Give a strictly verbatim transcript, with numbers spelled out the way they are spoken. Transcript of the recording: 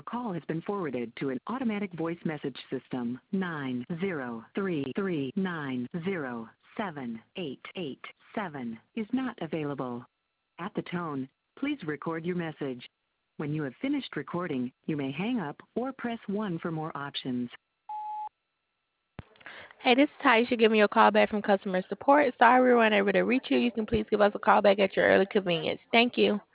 call has been forwarded to an automatic voice message system. nine zero three three nine zero seven eight eight seven is not available. At the tone, please record your message. When you have finished recording, you may hang up or press one for more options. Hey, this is Taisha giving you a call back from customer support. Sorry we weren't able to reach you. You can please give us a call back at your early convenience. Thank you.